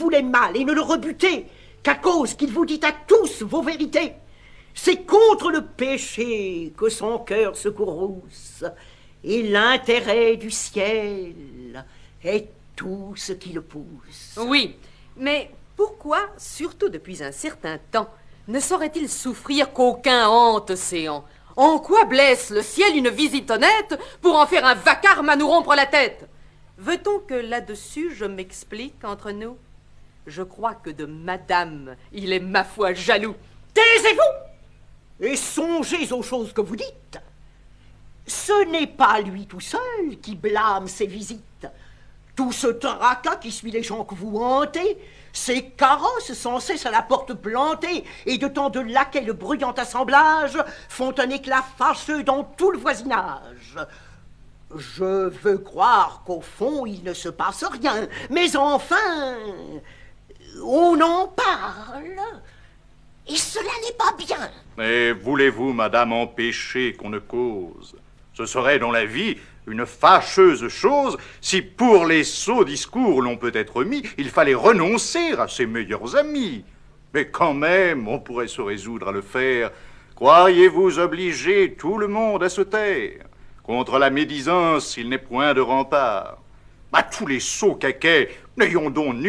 voulait mal et ne le rebutez qu'à cause qu'il vous dit à tous vos vérités. C'est contre le péché que son cœur se courrouce, et l'intérêt du ciel est tout ce qui le pousse. Oui, mais pourquoi, surtout depuis un certain temps, ne saurait-il souffrir qu'aucun hante océan? En quoi blesse le ciel une visite honnête pour en faire un vacarme à nous rompre la tête? Veut-on que là-dessus je m'explique entre nous? Je crois que de madame, il est ma foi jaloux. Taisez-vous et songez aux choses que vous dites. Ce n'est pas lui tout seul qui blâme ses visites. Tout ce tracas qui suit les gens que vous hantez, ces carrosses sans cesse à la porte plantées, et de tant de laquais le bruyant assemblage font un éclat fâcheux dans tout le voisinage. Je veux croire qu'au fond il ne se passe rien, mais enfin, on en parle, et cela n'est pas bien. Mais voulez-vous, madame, empêcher qu'on ne cause? Ce serait dans la vie une fâcheuse chose si pour les sots discours l'on peut être mis, il fallait renoncer à ses meilleurs amis. Mais quand même, on pourrait se résoudre à le faire. Croiriez-vous obliger tout le monde à se taire? Contre la médisance, il n'est point de rempart. À tous les sots caquets, n'ayons donc